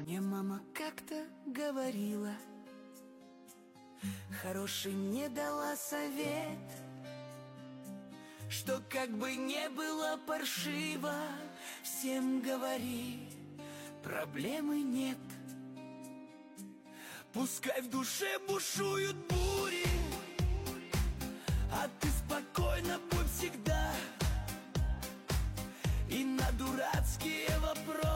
Мне мама как-то говорила, хороший мне дала совет, что как бы не было паршиво, всем говори, проблемы нет. Пускай в душе бушуют бури, а ты спокойно будь всегда. И на дурацкие вопросы